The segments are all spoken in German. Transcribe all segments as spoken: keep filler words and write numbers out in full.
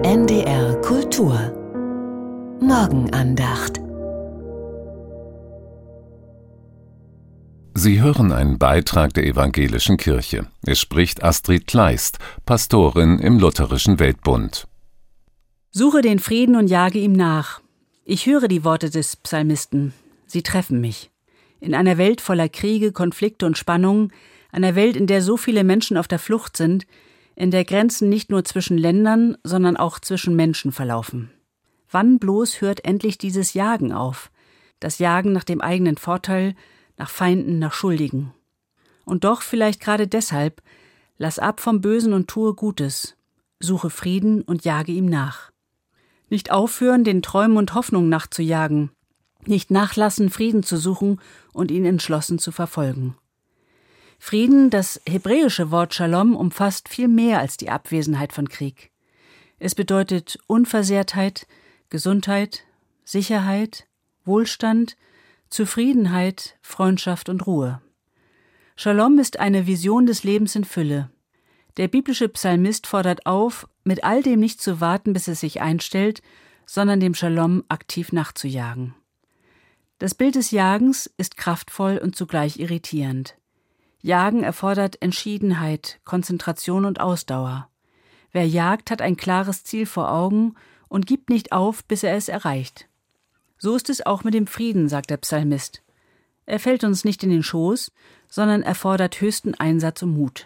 N D R Kultur Morgenandacht. Sie hören einen Beitrag der Evangelischen Kirche. Es spricht Astrid Kleist, Pastorin im Lutherischen Weltbund. Suche den Frieden und jage ihm nach. Ich höre die Worte des Psalmisten. Sie treffen mich. In einer Welt voller Kriege, Konflikte und Spannungen, einer Welt, in der so viele Menschen auf der Flucht sind, in der Grenzen nicht nur zwischen Ländern, sondern auch zwischen Menschen verlaufen. Wann bloß hört endlich dieses Jagen auf? Das Jagen nach dem eigenen Vorteil, nach Feinden, nach Schuldigen. Und doch vielleicht gerade deshalb, lass ab vom Bösen und tue Gutes, suche Frieden und jage ihm nach. Nicht aufhören, den Träumen und Hoffnungen nachzujagen, nicht nachlassen, Frieden zu suchen und ihn entschlossen zu verfolgen. Frieden, das hebräische Wort Shalom, umfasst viel mehr als die Abwesenheit von Krieg. Es bedeutet Unversehrtheit, Gesundheit, Sicherheit, Wohlstand, Zufriedenheit, Freundschaft und Ruhe. Shalom ist eine Vision des Lebens in Fülle. Der biblische Psalmist fordert auf, mit all dem nicht zu warten, bis es sich einstellt, sondern dem Shalom aktiv nachzujagen. Das Bild des Jagens ist kraftvoll und zugleich irritierend. Jagen erfordert Entschiedenheit, Konzentration und Ausdauer. Wer jagt, hat ein klares Ziel vor Augen und gibt nicht auf, bis er es erreicht. So ist es auch mit dem Frieden, sagt der Psalmist. Er fällt uns nicht in den Schoß, sondern erfordert höchsten Einsatz und Mut.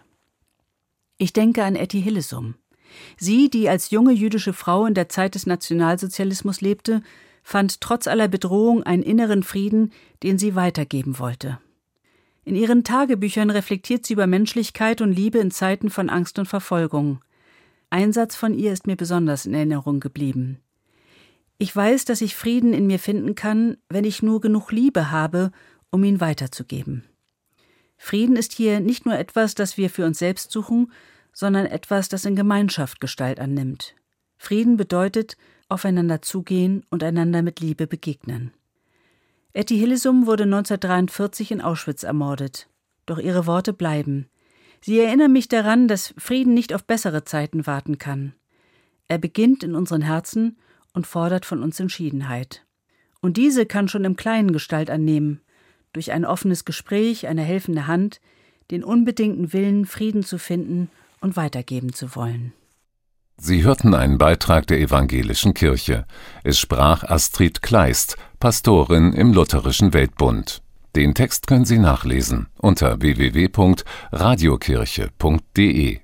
Ich denke an Etty Hillesum. Sie, die als junge jüdische Frau in der Zeit des Nationalsozialismus lebte, fand trotz aller Bedrohung einen inneren Frieden, den sie weitergeben wollte. In ihren Tagebüchern reflektiert sie über Menschlichkeit und Liebe in Zeiten von Angst und Verfolgung. Ein Satz von ihr ist mir besonders in Erinnerung geblieben. Ich weiß, dass ich Frieden in mir finden kann, wenn ich nur genug Liebe habe, um ihn weiterzugeben. Frieden ist hier nicht nur etwas, das wir für uns selbst suchen, sondern etwas, das in Gemeinschaft Gestalt annimmt. Frieden bedeutet, aufeinander zugehen und einander mit Liebe begegnen. Etty Hillesum wurde neunzehnhundertdreiundvierzig in Auschwitz ermordet. Doch ihre Worte bleiben. Sie erinnern mich daran, dass Frieden nicht auf bessere Zeiten warten kann. Er beginnt in unseren Herzen und fordert von uns Entschiedenheit. Und diese kann schon im Kleinen Gestalt annehmen, durch ein offenes Gespräch, eine helfende Hand, den unbedingten Willen, Frieden zu finden und weitergeben zu wollen. Sie hörten einen Beitrag der Evangelischen Kirche. Es sprach Astrid Kleist, Pastorin im Lutherischen Weltbund. Den Text können Sie nachlesen unter w w w punkt radiokirche punkt d e.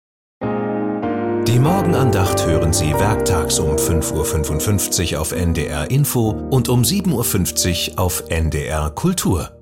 Die Morgenandacht hören Sie werktags um fünf Uhr fünfundfünfzig auf N D R Info und um sieben Uhr fünfzig auf N D R Kultur.